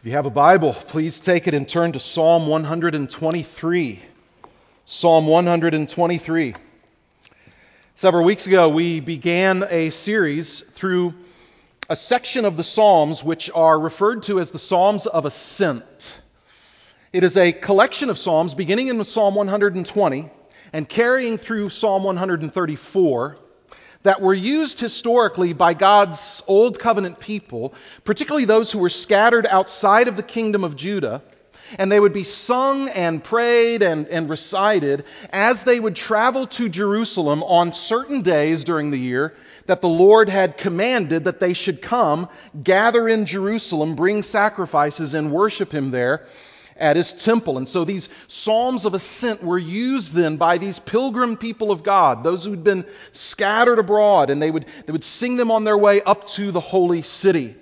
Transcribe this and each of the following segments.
If you have a Bible, please take it and turn to Psalm 123. Psalm 123. Several weeks ago, we began a series through a section of the Psalms which are referred to as the Psalms of Ascent. It is a collection of Psalms beginning in Psalm 120 and carrying through Psalm 134 that were used historically by God's Old Covenant people, particularly those who were scattered outside of the kingdom of Judah, and they would be sung and prayed and recited as they would travel to Jerusalem on certain days during the year that the Lord had commanded that they should come, gather in Jerusalem, bring sacrifices, and worship Him there at His temple. And so these Psalms of Ascent were used then by these pilgrim people of God, those who'd been scattered abroad, and they would sing them on their way up to the holy city.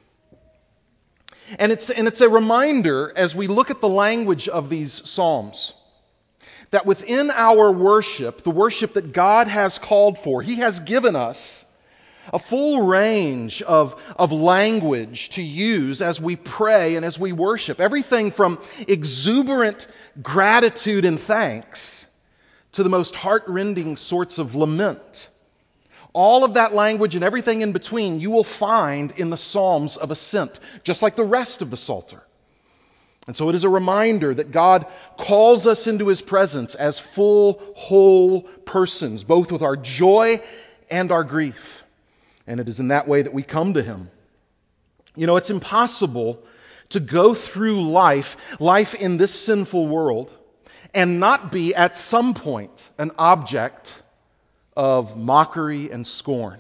And it's a reminder as we look at the language of these Psalms that within our worship, the worship that God has called for, He has given us a full range of language to use as we pray and as we worship. Everything from exuberant gratitude and thanks to the most heart-rending sorts of lament. All of that language and everything in between you will find in the Psalms of Ascent, just like the rest of the Psalter. And so it is a reminder that God calls us into His presence as full, whole persons, both with our joy and our grief. And it is in that way that we come to Him. You know, it's impossible to go through life in this sinful world, and not be at some point an object of mockery and scorn.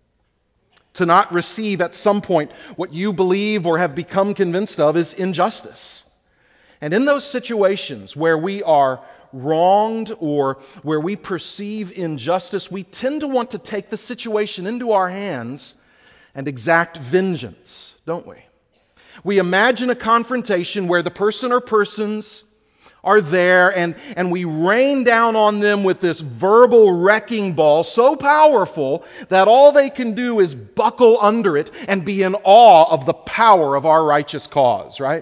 To not receive at some point what you believe or have become convinced of is injustice. And in those situations where we are wronged or where we perceive injustice, we tend to want to take the situation into our hands and exact vengeance, don't we? We imagine a confrontation where the person or persons are there and we rain down on them with this verbal wrecking ball so powerful that all they can do is buckle under it and be in awe of the power of our righteous cause, right?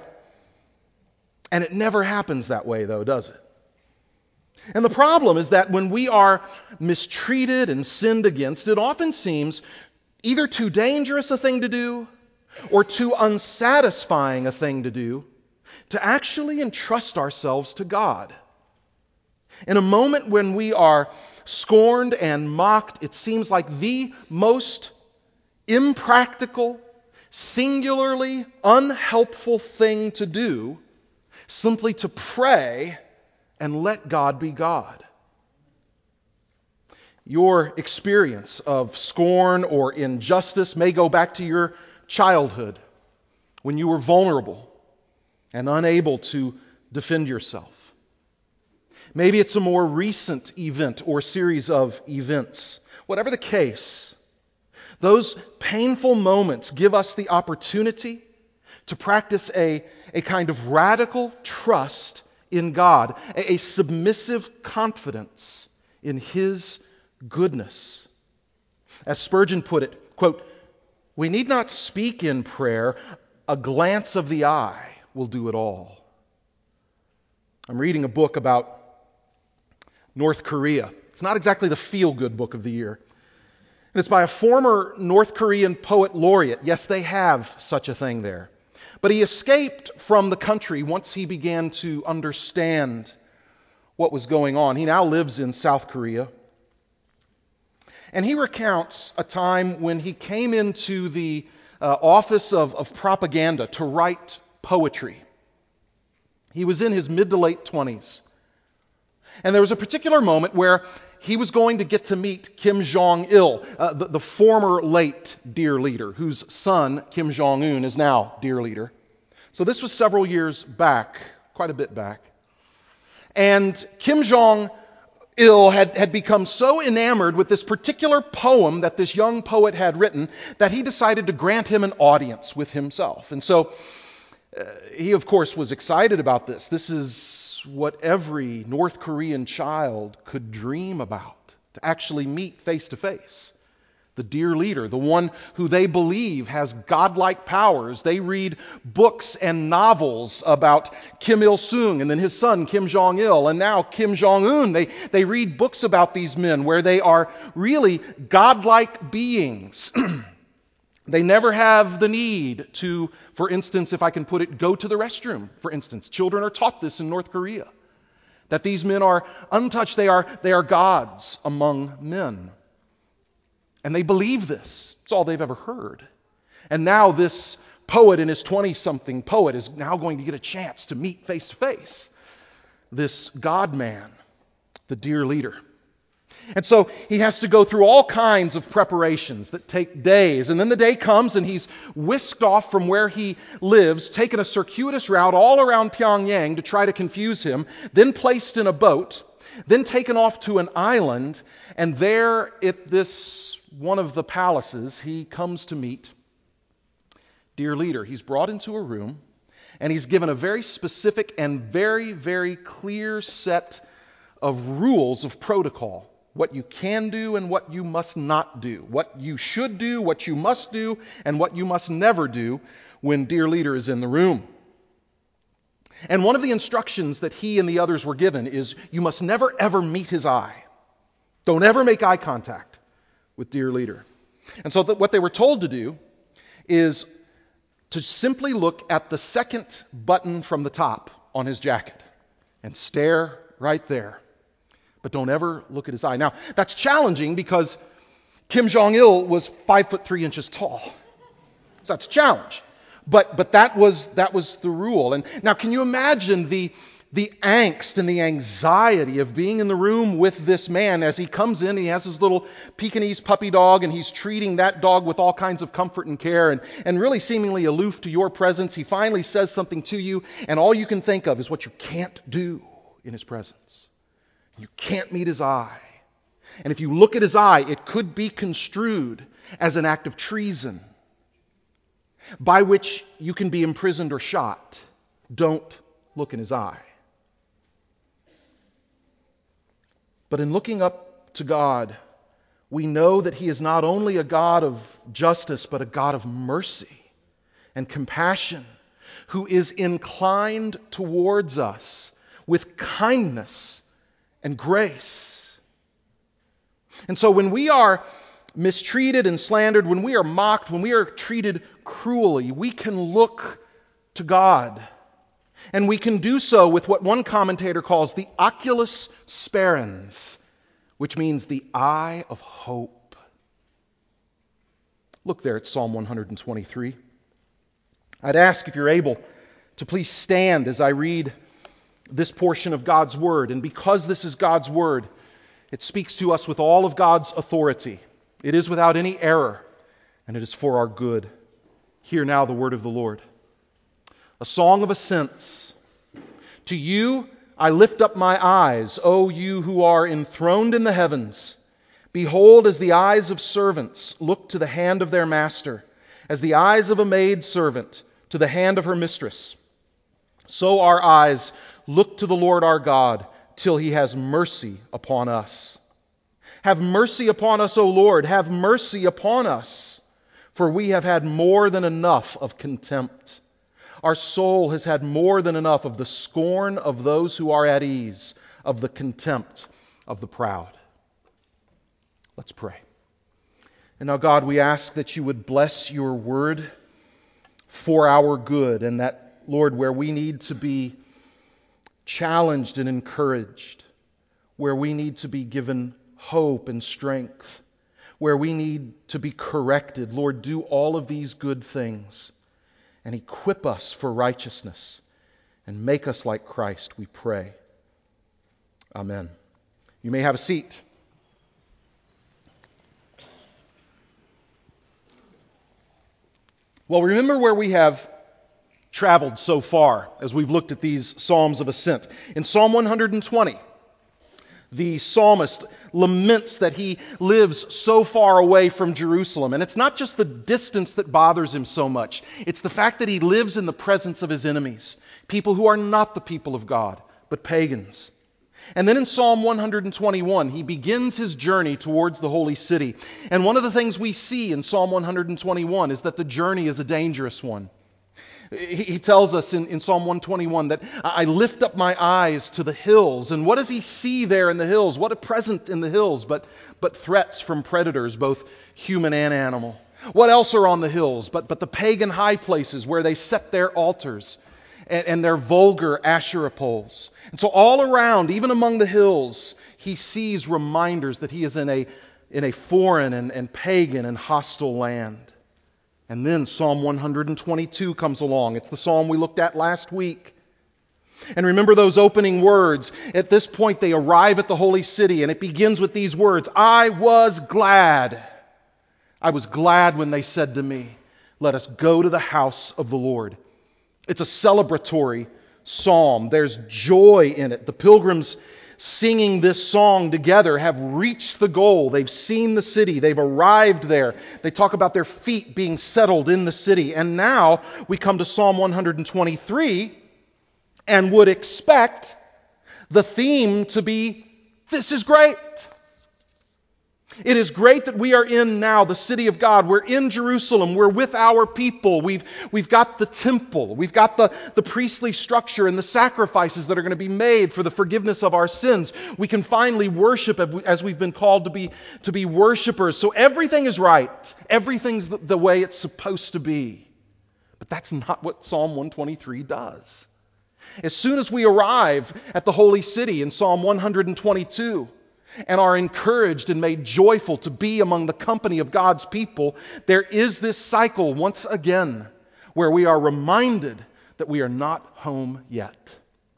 And it never happens that way, though, does it? And the problem is that when we are mistreated and sinned against, it often seems either too dangerous a thing to do or too unsatisfying a thing to do to actually entrust ourselves to God. In a moment when we are scorned and mocked, it seems like the most impractical, singularly unhelpful thing to do simply to pray and let God be God. Your experience of scorn or injustice may go back to your childhood when you were vulnerable and unable to defend yourself. Maybe it's a more recent event or series of events. Whatever the case, those painful moments give us the opportunity to practice a kind of radical trust in God, a submissive confidence in His goodness. As Spurgeon put it, quote, "We need not speak in prayer, a glance of the eye will do it all." I'm reading a book about North Korea. It's not exactly the feel-good book of the year. And it's by a former North Korean poet laureate. Yes, they have such a thing there. But he escaped from the country once he began to understand what was going on. He now lives in South Korea. And he recounts a time when he came into the office of propaganda to write poetry. He was in his mid to late 20s. And there was a particular moment where he was going to get to meet Kim Jong-il, the former late dear leader, whose son, Kim Jong-un, is now dear leader. So this was several years back, quite a bit back. And Kim Jong-il had become so enamored with this particular poem that this young poet had written that he decided to grant him an audience with himself. And so he, of course, was excited about this. This is what every North Korean child could dream about, to actually meet face to face the dear leader, the one who they believe has godlike powers. They read books and novels about Kim Il-sung and then his son Kim Jong-il and now Kim Jong-un. They read books about these men where they are really godlike beings. They never have the need to, for instance, if I can put it, go to the restroom, for instance. Children are taught this in North Korea, that these men are untouched. They are gods among men. And they believe this. It's all they've ever heard. And now this poet and his 20-something poet is now going to get a chance to meet face to face this God-man, the dear leader. And so he has to go through all kinds of preparations that take days. And then the day comes and he's whisked off from where he lives, taken a circuitous route all around Pyongyang to try to confuse him, then placed in a boat, then taken off to an island, and there at this one of the palaces he comes to meet dear leader. He's brought into a room and he's given a very specific and very, very clear set of rules of protocol. What you can do and what you must not do. What you should do, what you must do, and what you must never do when dear leader is in the room. And one of the instructions that he and the others were given is you must never ever meet his eye. Don't ever make eye contact with dear leader. And so what they were told to do is to simply look at the second button from the top on his jacket and stare right there. But don't ever look at his eye. Now, that's challenging because Kim Jong-il was 5'3" tall. So that's a challenge. But that was the rule. And now, can you imagine the angst and the anxiety of being in the room with this man as he comes in? He has his little Pekingese puppy dog, and he's treating that dog with all kinds of comfort and care, and really seemingly aloof to your presence. He finally says something to you, and all you can think of is what you can't do in his presence. You can't meet his eye. And if you look at his eye, it could be construed as an act of treason by which you can be imprisoned or shot. Don't look in his eye. But in looking up to God, we know that He is not only a God of justice, but a God of mercy and compassion, who is inclined towards us with kindness and grace. And so when we are mistreated and slandered, when we are mocked, when we are treated cruelly, we can look to God. And we can do so with what one commentator calls the oculus sperans, which means the eye of hope. Look there at Psalm 123. I'd ask if you're able to please stand as I read this portion of God's Word. And because this is God's Word, it speaks to us with all of God's authority. It is without any error, and it is for our good. Hear now the word of the Lord. A song of ascents. To you I lift up my eyes, O you who are enthroned in the heavens. Behold, as the eyes of servants look to the hand of their master, as the eyes of a maidservant to the hand of her mistress, so our eyes look to the Lord our God, till He has mercy upon us. Have mercy upon us, O Lord, have mercy upon us, for we have had more than enough of contempt. Our soul has had more than enough of the scorn of those who are at ease, of the contempt of the proud. Let's pray. And now, God, we ask that you would bless your word for our good, and that, Lord, where we need to be challenged and encouraged, where we need to be given hope and strength, where we need to be corrected, Lord, do all of these good things and equip us for righteousness and make us like Christ, we pray. Amen. You may have a seat. Well, remember where we have traveled so far as we've looked at these Psalms of Ascent. In Psalm 120, the psalmist laments that he lives so far away from Jerusalem. And it's not just the distance that bothers him so much. It's the fact that he lives in the presence of his enemies, people who are not the people of God, but pagans. And then in Psalm 121, he begins his journey towards the holy city. And one of the things we see in Psalm 121 is that the journey is a dangerous one. He tells us in Psalm 121 that I lift up my eyes to the hills. And what does he see there in the hills? What a present in the hills but threats from predators, both human and animal. What else are on the hills but the pagan high places where they set their altars and their vulgar Asherah poles. And so all around, even among the hills, he sees reminders that he is in a foreign and pagan and hostile land. And then Psalm 122 comes along. It's the psalm we looked at last week. And remember those opening words. At this point, they arrive at the holy city, and it begins with these words, I was glad. I was glad when they said to me, let us go to the house of the Lord. It's a celebratory psalm. There's joy in it. The pilgrims singing this song together have reached the goal. They've seen the city. They've arrived there. They talk about their feet being settled in the city. And now we come to Psalm 123 and would expect the theme to be, this is great. It is great that we are in now the city of God. We're in Jerusalem. We're with our people. We've got the temple. We've got the priestly structure and the sacrifices that are going to be made for the forgiveness of our sins. We can finally worship as we've been called to be worshipers. So everything is right. Everything's the way it's supposed to be. But that's not what Psalm 123 does. As soon as we arrive at the holy city in Psalm 122, and are encouraged and made joyful to be among the company of God's people, there is this cycle once again where we are reminded that we are not home yet.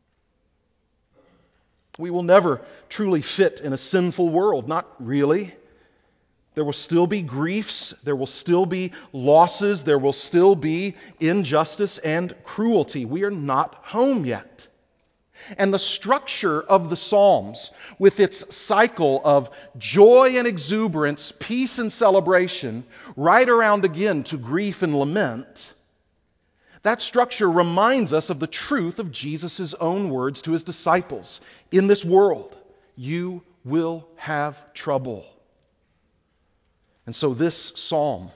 We will never truly fit in a sinful world, not really. There will still be griefs, there will still be losses, there will still be injustice and cruelty. We are not home yet. And the structure of the Psalms, with its cycle of joy and exuberance, peace and celebration, right around again to grief and lament, that structure reminds us of the truth of Jesus' own words to his disciples. In this world, you will have trouble. And so this psalm,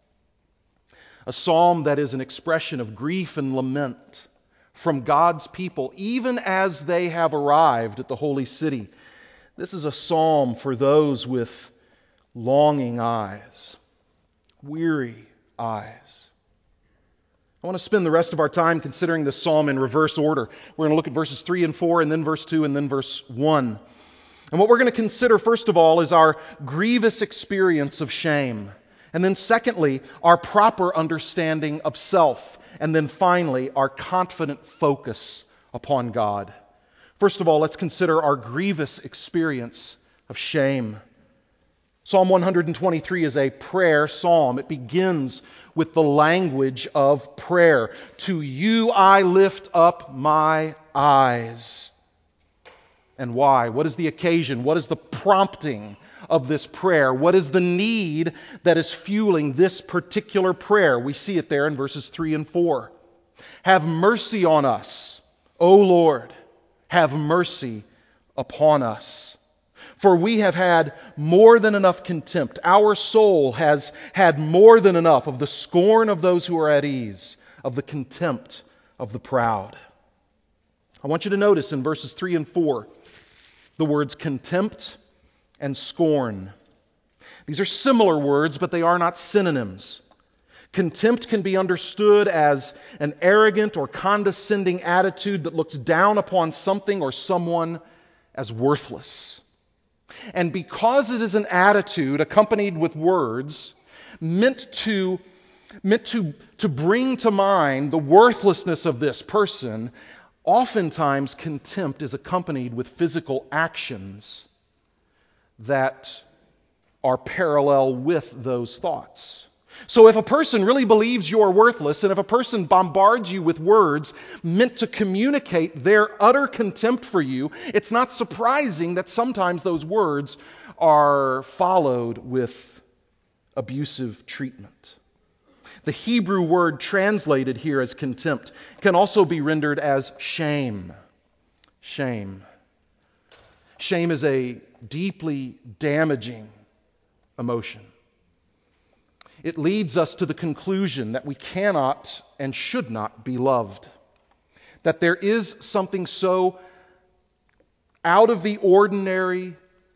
a psalm that is an expression of grief and lament, from God's people, even as they have arrived at the holy city. This is a psalm for those with longing eyes, weary eyes. I want to spend the rest of our time considering this psalm in reverse order. We're going to look at verses 3 and 4, and then verse 2, and then verse 1. And what we're going to consider, first of all, is our grievous experience of shame. And then secondly, our proper understanding of self. And then finally, our confident focus upon God. First of all, let's consider our grievous experience of shame. Psalm 123 is a prayer psalm. It begins with the language of prayer. To you I lift up my eyes. And why? What is the occasion? What is the prompting of this prayer? What is the need that is fueling this particular prayer? We see it there in verses 3 and 4. Have mercy on us, O Lord. Have mercy upon us. For we have had more than enough contempt. Our soul has had more than enough of the scorn of those who are at ease, of the contempt of the proud. I want you to notice in verses 3 and 4 the words contempt and scorn. These are similar words, but they are not synonyms. Contempt can be understood as an arrogant or condescending attitude that looks down upon something or someone as worthless. And because it is an attitude accompanied with words meant to bring to mind the worthlessness of this person, oftentimes contempt is accompanied with physical actions that are parallel with those thoughts. So if a person really believes you're worthless, and if a person bombards you with words meant to communicate their utter contempt for you, it's not surprising that sometimes those words are followed with abusive treatment. The Hebrew word translated here as contempt can also be rendered as shame. Shame. Shame is a deeply damaging emotion. It leads us to the conclusion that we cannot and should not be loved. That there is something so out of the ordinary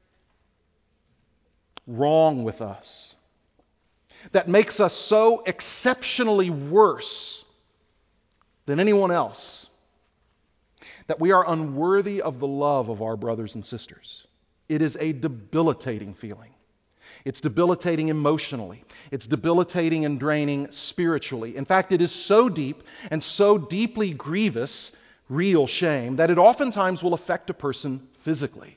wrong with us that makes us so exceptionally worse than anyone else that we are unworthy of the love of our brothers and sisters. It is a debilitating feeling. It's debilitating emotionally. It's debilitating and draining spiritually. In fact, it is so deep and so deeply grievous, real shame, that it oftentimes will affect a person physically.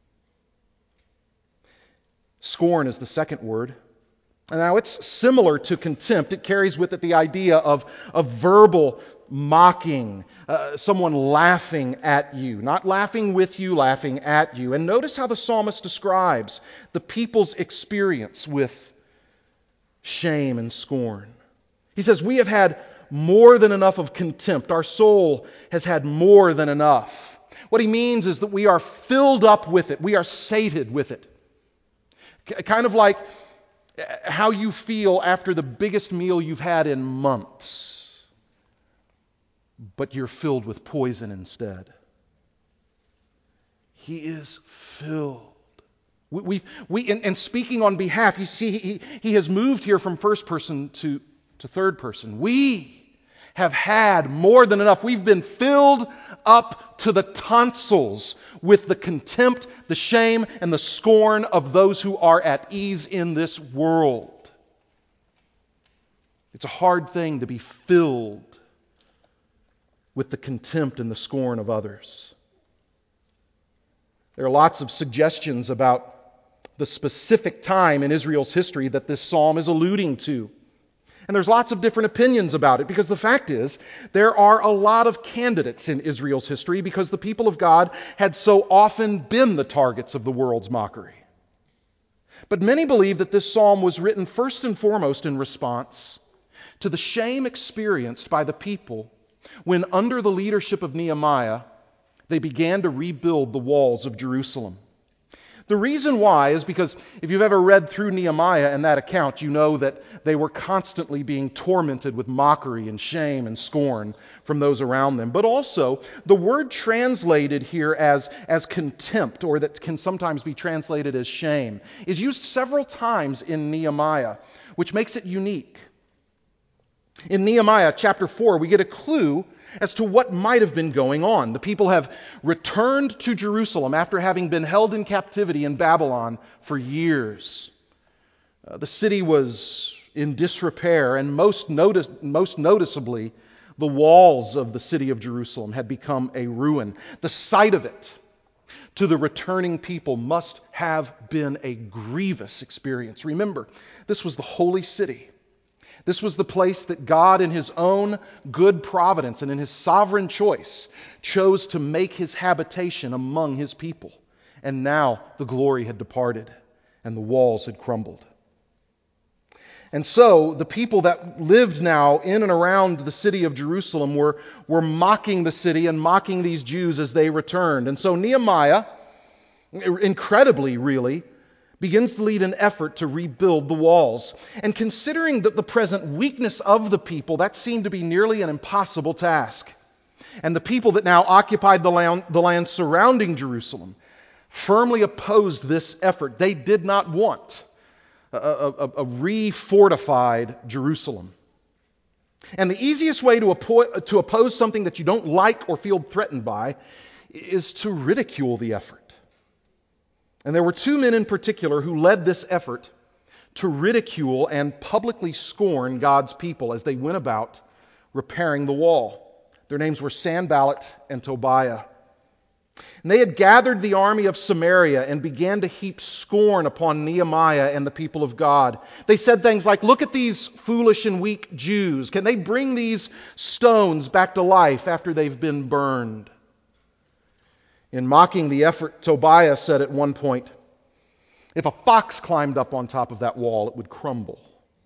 Scorn is the second word. And now it's similar to contempt. It carries with it the idea of verbal mocking, someone laughing at you. Not laughing with you, laughing at you. And notice how the psalmist describes the people's experience with shame and scorn. He says, "We have had more than enough of contempt. Our soul has had more than enough." What he means is that we are filled up with it. We are sated with it. Kind of like how you feel after the biggest meal you've had in months, but you're filled with poison instead. He is filled. And speaking on behalf, you see, he has moved here from first person to third person. We have had more than enough. We've been filled up to the tonsils with the contempt, the shame, and the scorn of those who are at ease in this world. It's a hard thing to be filled with the contempt and the scorn of others. There are lots of suggestions about the specific time in Israel's history that this psalm is alluding to. And there's lots of different opinions about it, because the fact is, there are a lot of candidates in Israel's history because the people of God had so often been the targets of the world's mockery. But many believe that this psalm was written first and foremost in response to the shame experienced by the people when, under the leadership of Nehemiah, they began to rebuild the walls of Jerusalem. The reason why is because if you've ever read through Nehemiah and that account, you know that they were constantly being tormented with mockery and shame and scorn from those around them. But also, the word translated here as contempt, or that can sometimes be translated as shame, is used several times in Nehemiah, which makes it unique. In Nehemiah chapter 4, we get a clue as to what might have been going on. The people have returned to Jerusalem after having been held in captivity in Babylon for years. The city was in disrepair, and most noticeably, the walls of the city of Jerusalem had become a ruin. The sight of it to the returning people must have been a grievous experience. Remember, this was the holy city. This was the place that God, in His own good providence and in His sovereign choice, chose to make His habitation among His people. And now the glory had departed and the walls had crumbled. And so the people that lived now in and around the city of Jerusalem were mocking the city and mocking these Jews as they returned. And so Nehemiah, incredibly really, begins to lead an effort to rebuild the walls. And considering the present weakness of the people, that seemed to be nearly an impossible task. And the people that now occupied the land surrounding Jerusalem firmly opposed this effort. They did not want a re-fortified Jerusalem. And the easiest way to oppose something that you don't like or feel threatened by is to ridicule the effort. And there were two men in particular who led this effort to ridicule and publicly scorn God's people as they went about repairing the wall. Their names were Sanballat and Tobiah. And they had gathered the army of Samaria and began to heap scorn upon Nehemiah and the people of God. They said things like, "Look at these foolish and weak Jews. Can they bring these stones back to life after they've been burned?" In mocking the effort, Tobiah said at one point, "If a fox climbed up on top of that wall, it would crumble."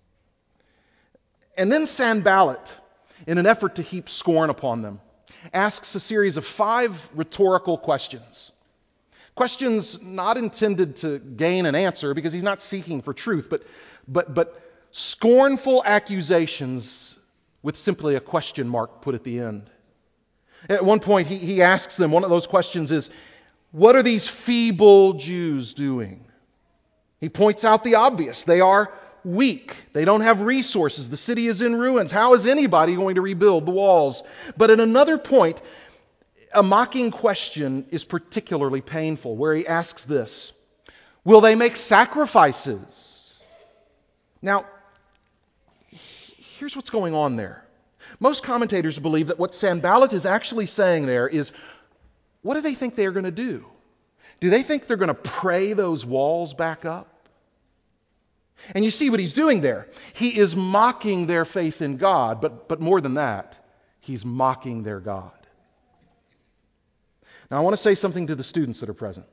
And then Sanballat, in an effort to heap scorn upon them, asks a series of 5 rhetorical questions. Questions not intended to gain an answer because he's not seeking for truth, but scornful accusations with simply a question mark put at the end. At one point, he asks them, one of those questions is, what are these feeble Jews doing? He points out the obvious. They are weak. They don't have resources. The city is in ruins. How is anybody going to rebuild the walls? But at another point, a mocking question is particularly painful, where he asks this, will they make sacrifices? Now, here's what's going on there. Most commentators believe that what Sanballat is actually saying there is, what do they think they're going to do? Do they think they're going to pray those walls back up? And you see what he's doing there. He is mocking their faith in God, but more than that, he's mocking their God. Now, I want to say something to the students that are present.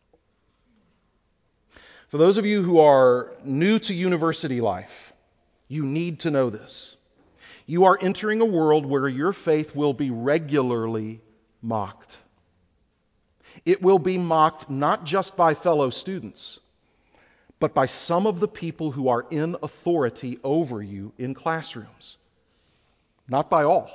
For those of you who are new to university life, you need to know this. You are entering a world where your faith will be regularly mocked. It will be mocked not just by fellow students, but by some of the people who are in authority over you in classrooms. Not by all.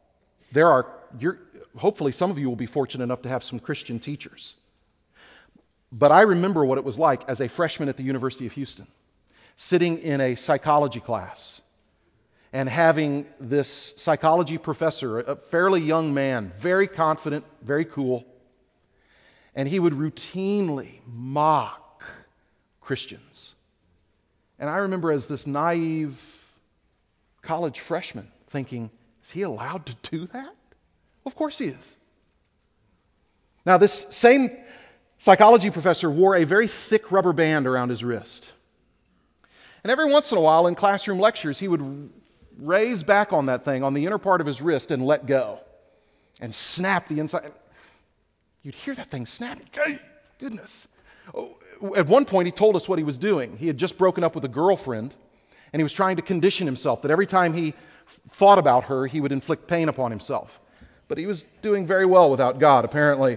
Hopefully some of you will be fortunate enough to have some Christian teachers. But I remember what it was like as a freshman at the University of Houston, sitting in a psychology class and having this psychology professor, a fairly young man, very confident, very cool, and he would routinely mock Christians. And I remember as this naive college freshman thinking, is he allowed to do that? Of course he is. Now, this same psychology professor wore a very thick rubber band around his wrist. And every once in a while in classroom lectures, he would raise back on that thing on the inner part of his wrist and let go and snap the inside. You'd hear that thing snapping. Goodness. At one point, he told us what he was doing. He had just broken up with a girlfriend, and he was trying to condition himself that every time he thought about her, he would inflict pain upon himself. But he was doing very well without God, apparently.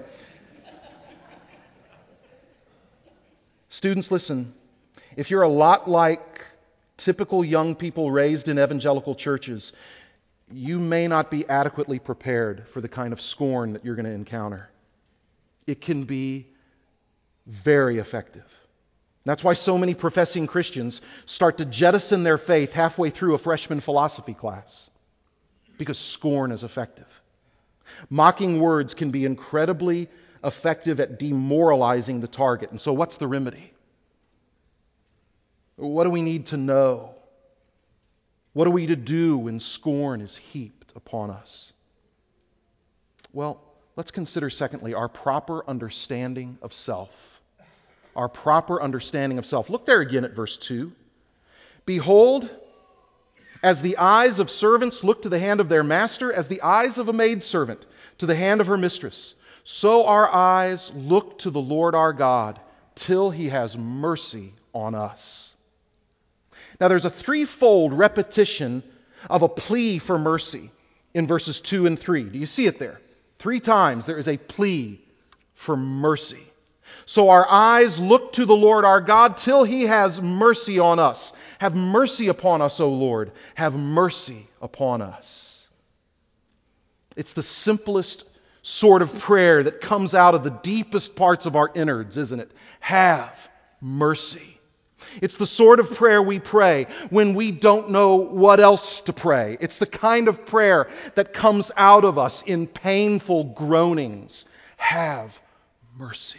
Students, listen. If you're a lot like typical young people raised in evangelical churches, you may not be adequately prepared for the kind of scorn that you're going to encounter. It can be very effective. That's why so many professing Christians start to jettison their faith halfway through a freshman philosophy class, because scorn is effective. Mocking words can be incredibly effective at demoralizing the target. And so what's the remedy? What do we need to know? What are we to do when scorn is heaped upon us? Well, let's consider secondly our proper understanding of self. Our proper understanding of self. Look there again at verse 2. Behold, as the eyes of servants look to the hand of their master, as the eyes of a maidservant to the hand of her mistress, so our eyes look to the Lord our God till He has mercy on us. Now there's a threefold repetition of a plea for mercy in verses 2 and 3. Do you see it there? 3 times there is a plea for mercy. So our eyes look to the Lord our God till He has mercy on us. Have mercy upon us, O Lord. Have mercy upon us. It's the simplest sort of prayer that comes out of the deepest parts of our innards, isn't it? Have mercy. It's the sort of prayer we pray when we don't know what else to pray. It's the kind of prayer that comes out of us in painful groanings. Have mercy.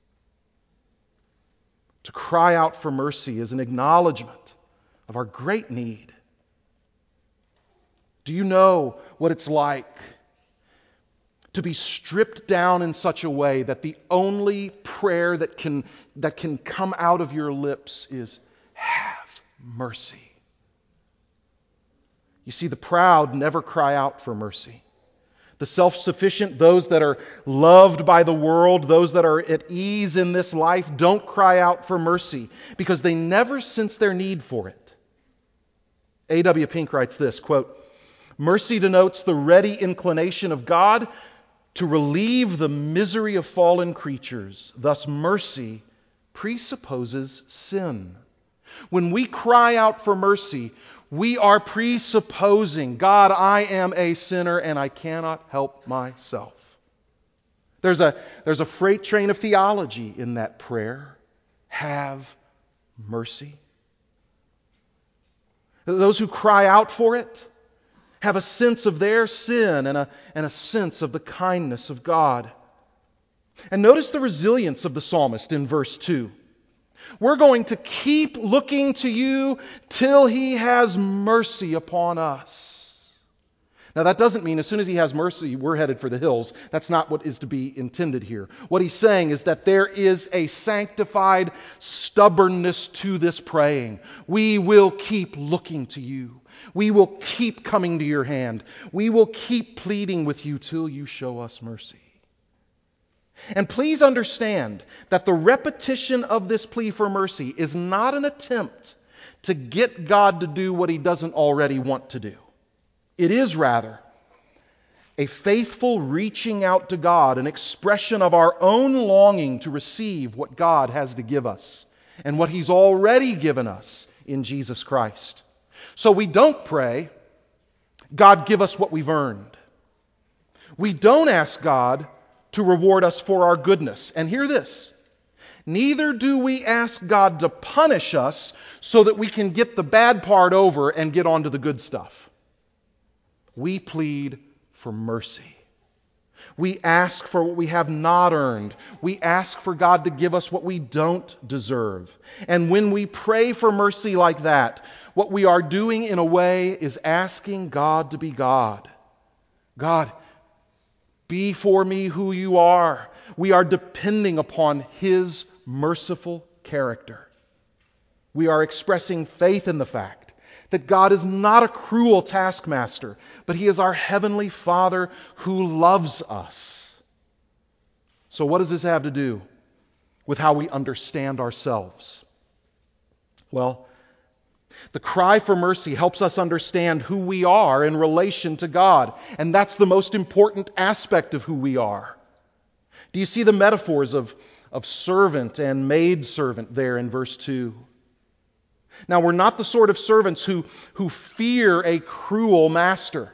To cry out for mercy is an acknowledgement of our great need. Do you know what it's like to be stripped down in such a way that the only prayer that can come out of your lips is, have mercy? You see, the proud never cry out for mercy. The self-sufficient, those that are loved by the world, those that are at ease in this life, don't cry out for mercy because they never sense their need for it. A.W. Pink writes this, quote, mercy denotes the ready inclination of God to relieve the misery of fallen creatures. Thus, mercy presupposes sin. When we cry out for mercy, we are presupposing, God, I am a sinner and I cannot help myself. There's a freight train of theology in that prayer. Have mercy. Those who cry out for it have a sense of their sin and a sense of the kindness of God. And notice the resilience of the psalmist in verse 2. We're going to keep looking to you till He has mercy upon us. Now that doesn't mean as soon as He has mercy, we're headed for the hills. That's not what is to be intended here. What he's saying is that there is a sanctified stubbornness to this praying. We will keep looking to you. We will keep coming to your hand. We will keep pleading with you till you show us mercy. And please understand that the repetition of this plea for mercy is not an attempt to get God to do what He doesn't already want to do. It is rather a faithful reaching out to God, an expression of our own longing to receive what God has to give us and what He's already given us in Jesus Christ. So we don't pray, God, give us what we've earned. We don't ask God to reward us for our goodness. And hear this, neither do we ask God to punish us so that we can get the bad part over and get on to the good stuff. We plead for mercy. We ask for what we have not earned. We ask for God to give us what we don't deserve. And when we pray for mercy like that, what we are doing in a way is asking God to be God. God, be for me who you are. We are depending upon His merciful character. We are expressing faith in the fact that God is not a cruel taskmaster, but He is our heavenly Father who loves us. So what does this have to do with how we understand ourselves? Well, the cry for mercy helps us understand who we are in relation to God. And that's the most important aspect of who we are. Do you see the metaphors of servant and maidservant there in verse 2? Now, we're not the sort of servants who fear a cruel master.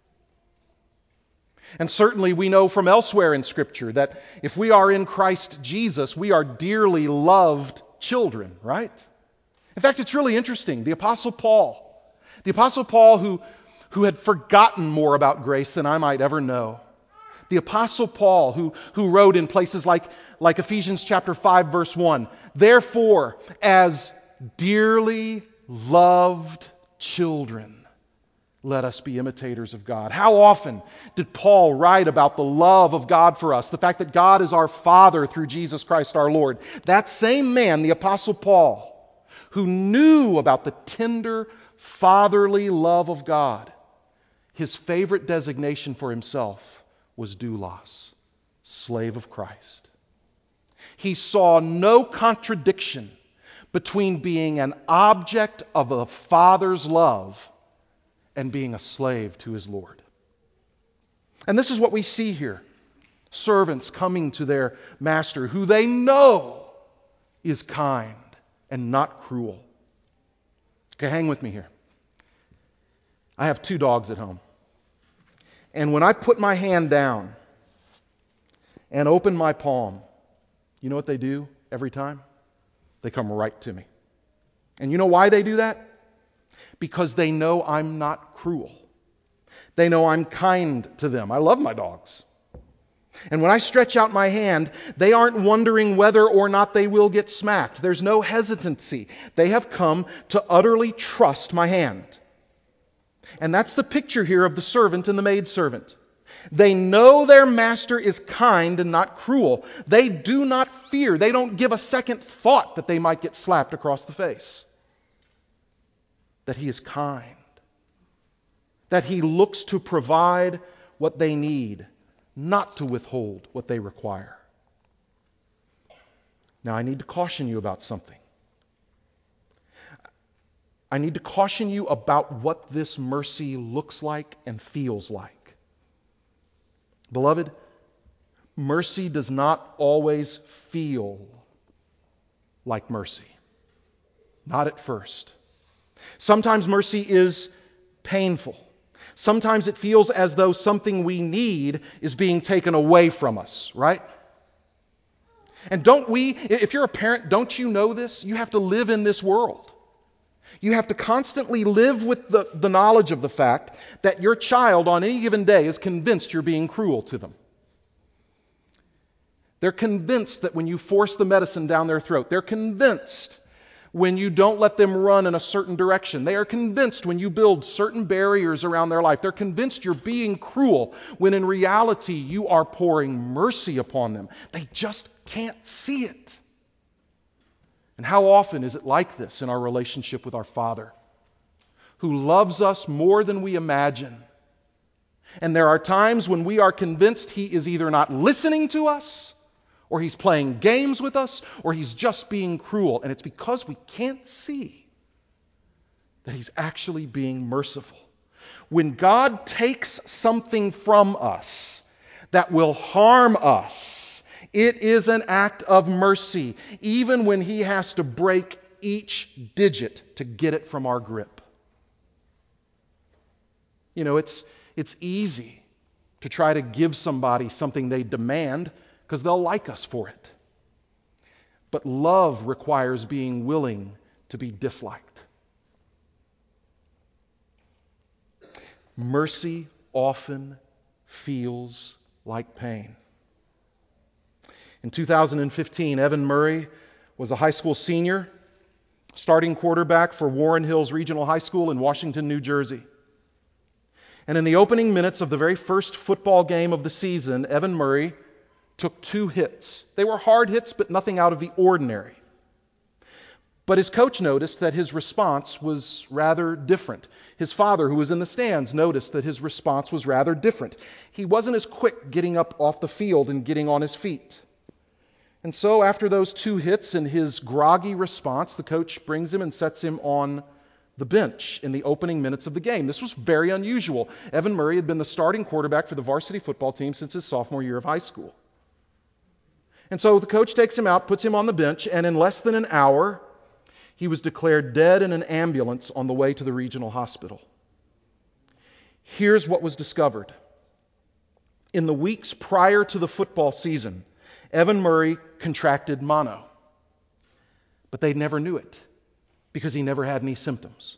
And certainly we know from elsewhere in Scripture that if we are in Christ Jesus, we are dearly loved children, right? In fact, it's really interesting. The Apostle Paul who had forgotten more about grace than I might ever know. The Apostle Paul who wrote in places like Ephesians chapter 5 verse 1, therefore, as dearly loved children, let us be imitators of God. How often did Paul write about the love of God for us, the fact that God is our Father through Jesus Christ our Lord? That same man, the Apostle Paul, who knew about the tender, fatherly love of God, his favorite designation for himself was doulos, slave of Christ. He saw no contradiction between being an object of a Father's love and being a slave to his Lord. And this is what we see here. Servants coming to their master who they know is kind and not cruel. Okay, hang with me here. I have 2 dogs at home. And when I put my hand down and open my palm, you know what they do every time? They come right to me. And you know why they do that? Because they know I'm not cruel. They know I'm kind to them. I love my dogs. And when I stretch out my hand, they aren't wondering whether or not they will get smacked. There's no hesitancy. They have come to utterly trust my hand. And that's the picture here of the servant and the maidservant. They know their master is kind and not cruel. They do not fear. They don't give a second thought that they might get slapped across the face. That he is kind. That he looks to provide what they need, not to withhold what they require. Now, I need to caution you about something. I need to caution you about what this mercy looks like and feels like. Beloved, Mercy does not always feel like mercy. Not at first. Sometimes mercy is painful. Sometimes it feels as though something we need is being taken away from us, right? And if you're a parent, don't you know this? You have to live in this world. You have to constantly live with the knowledge of the fact that your child on any given day is convinced you're being cruel to them. They're convinced that when you force the medicine down their throat, they're convinced when you don't let them run in a certain direction. They are convinced when you build certain barriers around their life. They're convinced you're being cruel when in reality you are pouring mercy upon them. They just can't see it. And how often is it like this in our relationship with our Father, who loves us more than we imagine? And there are times when we are convinced He is either not listening to us, or He's playing games with us, or He's just being cruel. And it's because we can't see that He's actually being merciful. When God takes something from us that will harm us, it is an act of mercy, even when He has to break each digit to get it from our grip. You know, it's easy to try to give somebody something they demand because they'll like us for it. But love requires being willing to be disliked. Mercy often feels like pain. In 2015, Evan Murray was a high school senior, starting quarterback for Warren Hills Regional High School in Washington, New Jersey. And in the opening minutes of the very first football game of the season, Evan Murray took 2 hits. They were hard hits, but nothing out of the ordinary. But his coach noticed that his response was rather different. His father, who was in the stands, noticed that his response was rather different. He wasn't as quick getting up off the field and getting on his feet. And so after those 2 hits and his groggy response, the coach brings him and sets him on the bench in the opening minutes of the game. This was very unusual. Evan Murray had been the starting quarterback for the varsity football team since his sophomore year of high school. And so the coach takes him out, puts him on the bench, and in less than an hour, he was declared dead in an ambulance on the way to the regional hospital. Here's what was discovered. In the weeks prior to the football season, Evan Murray contracted mono. But they never knew it because he never had any symptoms.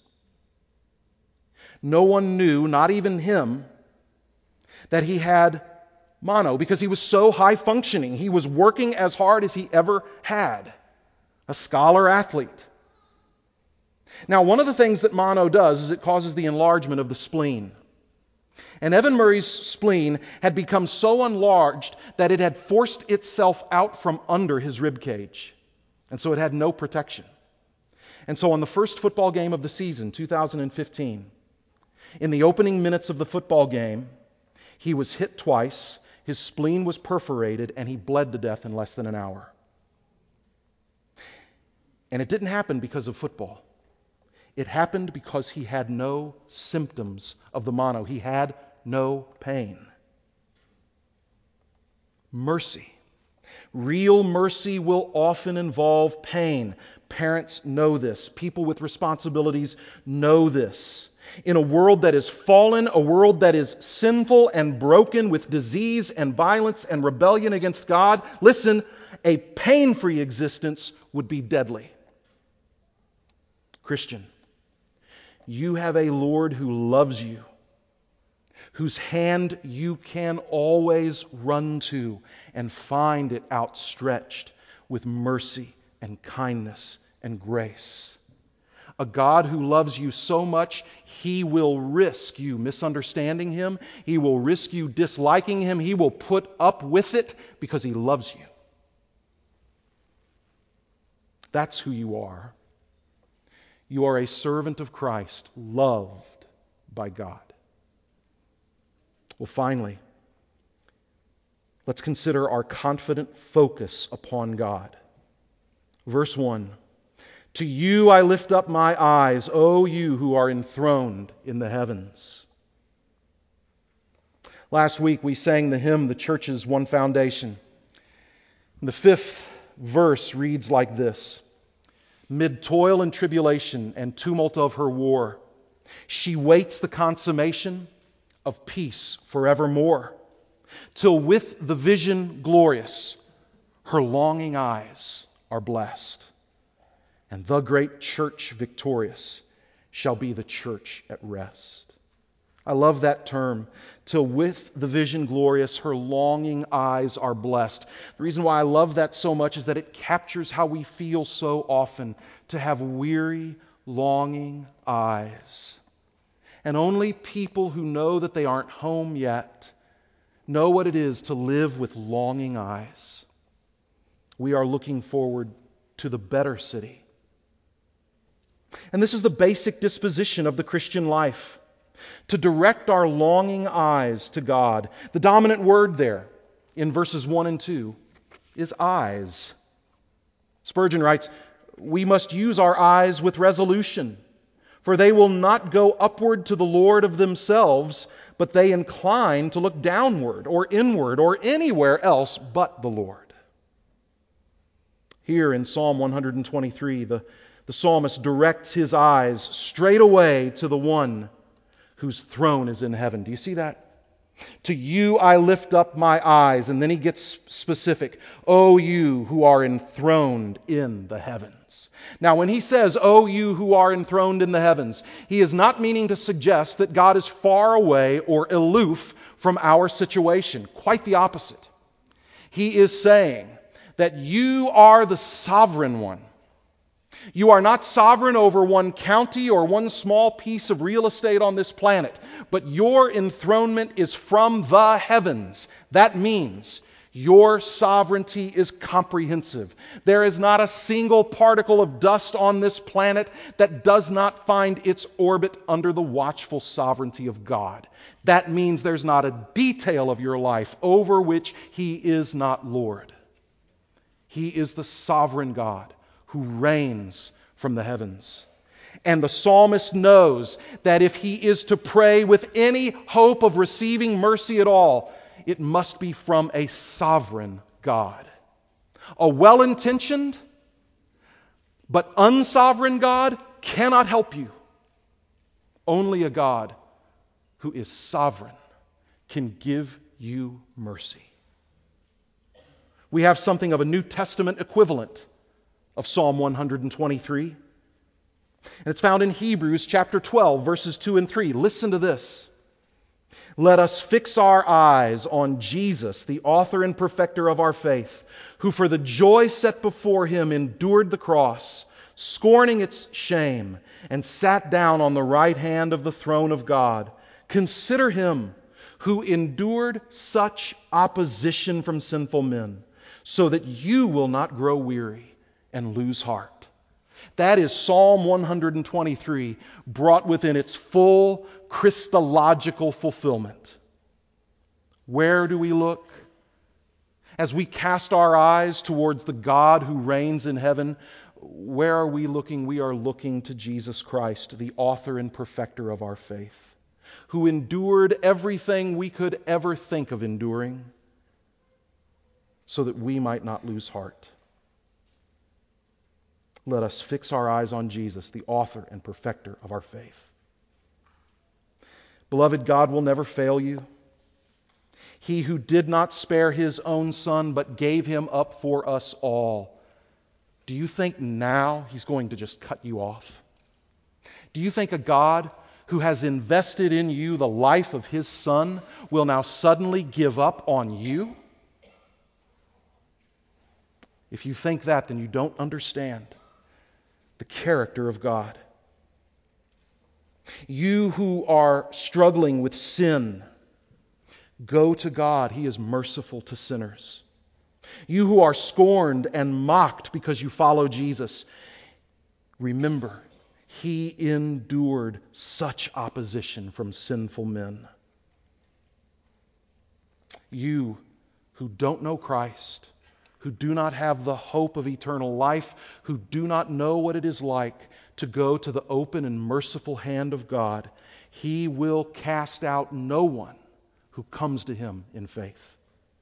No one knew, not even him, that he had mono because he was so high functioning. He was working as hard as he ever had. A scholar athlete. Now, one of the things that mono does is it causes the enlargement of the spleen. And Evan Murray's spleen had become so enlarged that it had forced itself out from under his rib cage. And so it had no protection. And so on the first football game of the season, 2015, in the opening minutes of the football game, he was hit twice, his spleen was perforated, and he bled to death in less than an hour. And it didn't happen because of football. It happened because he had no symptoms of the mono. He had no pain. Mercy. Real mercy will often involve pain. Parents know this. People with responsibilities know this. In a world that is fallen, a world that is sinful and broken with disease and violence and rebellion against God, listen, a pain-free existence would be deadly. Christian, you have a Lord who loves you, whose hand you can always run to and find it outstretched with mercy and kindness and grace. A God who loves you so much, He will risk you misunderstanding Him. He will risk you disliking Him. He will put up with it because He loves you. That's who you are. You are a servant of Christ, loved by God. Well, finally, let's consider our confident focus upon God. Verse 1, "To you I lift up my eyes, O you who are enthroned in the heavens." Last week we sang the hymn, The Church's One Foundation. And the 5th verse reads like this: "Mid toil and tribulation and tumult of her war, she waits the consummation of peace forevermore, till with the vision glorious her longing eyes are blessed, and the great church victorious shall be the church at rest." I love that term, till with the vision glorious her longing eyes are blessed. The reason why I love that so much is that it captures how we feel so often, to have weary, longing eyes. And only people who know that they aren't home yet know what it is to live with longing eyes. We are looking forward to the better city. And this is the basic disposition of the Christian life, to direct our longing eyes to God. The dominant word there in verses 1 and 2 is eyes. Spurgeon writes, "We must use our eyes with resolution, for they will not go upward to the Lord of themselves, but they incline to look downward or inward or anywhere else but the Lord." Here in Psalm 123, the psalmist directs his eyes straight away to the one whose throne is in heaven. Do you see that? "To you I lift up my eyes," and then he gets specific. "O you who are enthroned in the heavens." Now, when he says, "O you who are enthroned in the heavens," he is not meaning to suggest that God is far away or aloof from our situation. Quite the opposite. He is saying that you are the sovereign one. You are not sovereign over one county or one small piece of real estate on this planet, but your enthronement is from the heavens. That means your sovereignty is comprehensive. There is not a single particle of dust on this planet that does not find its orbit under the watchful sovereignty of God. That means there's not a detail of your life over which He is not Lord. He is the sovereign God who reigns from the heavens. And the psalmist knows that if he is to pray with any hope of receiving mercy at all, it must be from a sovereign God. A well-intentioned but unsovereign God cannot help you. Only a God who is sovereign can give you mercy. We have something of a New Testament equivalent of Psalm 123. And it's found in Hebrews chapter 12, verses 2 and 3. Listen to this. "Let us fix our eyes on Jesus, the author and perfecter of our faith, who for the joy set before Him endured the cross, scorning its shame, and sat down on the right hand of the throne of God. Consider Him who endured such opposition from sinful men, so that you will not grow weary and lose heart." That is Psalm 123 brought within its full Christological fulfillment. Where do we look? As we cast our eyes towards the God who reigns in heaven, where are we looking? We are looking to Jesus Christ, the author and perfecter of our faith, who endured everything we could ever think of enduring, so that we might not lose heart. Let us fix our eyes on Jesus, the author and perfecter of our faith. Beloved, God will never fail you. He who did not spare His own Son, but gave Him up for us all. Do you think now He's going to just cut you off? Do you think a God who has invested in you the life of His Son will now suddenly give up on you? If you think that, then you don't understand the character of God. You who are struggling with sin, go to God. He is merciful to sinners. You who are scorned and mocked because you follow Jesus, remember, He endured such opposition from sinful men. You who don't know Christ, who do not have the hope of eternal life, who do not know what it is like to go to the open and merciful hand of God, He will cast out no one who comes to him in faith.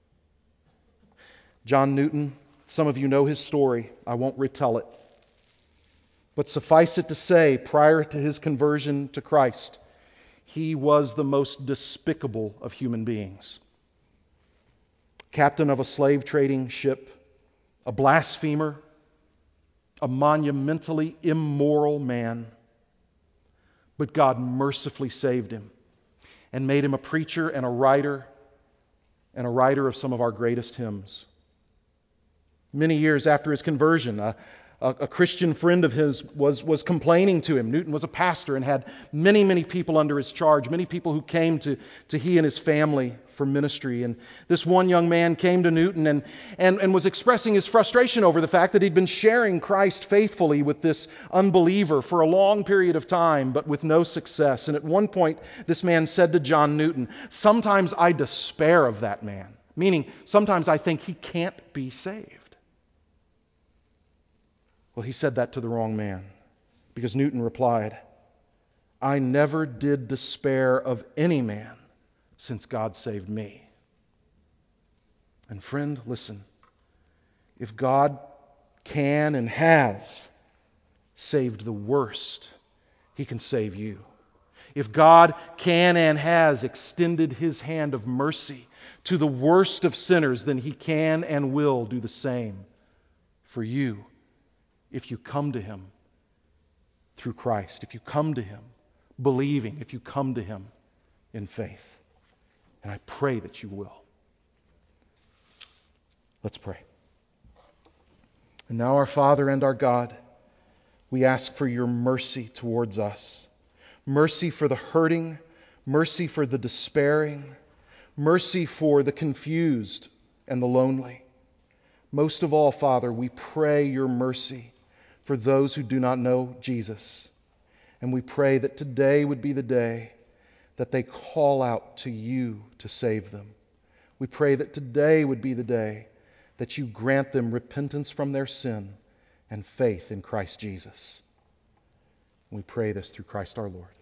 John Newton, some of you know his story. I won't retell it. But suffice it to say, prior to his conversion to Christ, he was the most despicable of human beings. Captain of a slave trading ship, a blasphemer, a monumentally immoral man. But God mercifully saved him and made him a preacher and a writer of some of our greatest hymns. Many years after his conversion, a Christian friend of his was complaining to him. Newton was a pastor and had many, many people under his charge, many people who came to he and his family for ministry. And this one young man came to Newton and was expressing his frustration over the fact that he'd been sharing Christ faithfully with this unbeliever for a long period of time, but with no success. And at one point, this man said to John Newton, "Sometimes I despair of that man," meaning sometimes I think he can't be saved. Well, he said that to the wrong man, because Newton replied, "I never did despair of any man since God saved me." And friend, listen, if God can and has saved the worst, He can save you. If God can and has extended His hand of mercy to the worst of sinners, then He can and will do the same for you. If you come to Him through Christ, if you come to Him believing, if you come to Him in faith. And I pray that you will. Let's pray. And now, our Father and our God, we ask for your mercy towards us. Mercy for the hurting, mercy for the despairing, mercy for the confused and the lonely. Most of all, Father, we pray your mercy for those who do not know Jesus. And we pray that today would be the day that they call out to you to save them. We pray that today would be the day that you grant them repentance from their sin and faith in Christ Jesus. We pray this through Christ our Lord.